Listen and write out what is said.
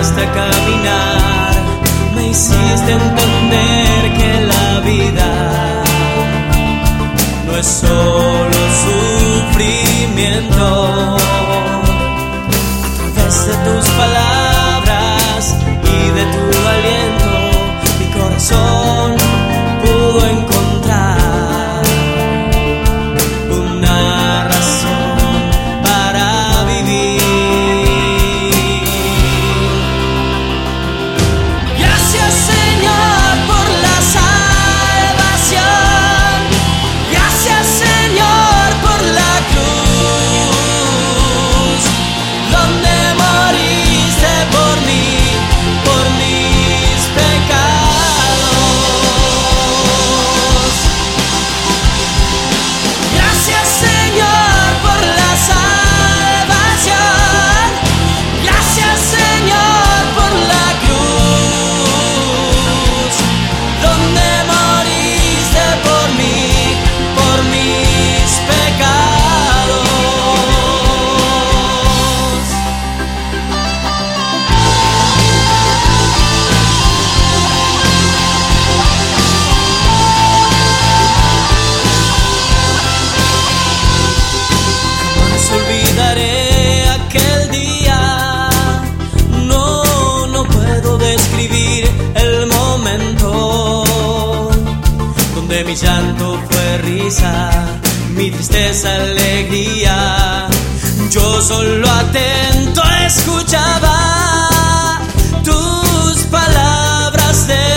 enseñaste a caminar, me hiciste entender que la vida no es solo sufrimiento. A través de tus palabras y de tu aliento, mi corazón pudo encontrar una razón para vivir. Gracias, Señor, por la salvación. Gracias, Señor, por la cruz, donde moriste por mí, por mis pecados. Gracias, Señor, por la salvación. Gracias, Señor, por la cruz, donde moriste por mí, por mis pecados. Jamás olvidaré aquel día. No puedo describir el momento donde mi llanto fue risa, mi tristeza alegría. Yo solo atento escuchaba tus palabras de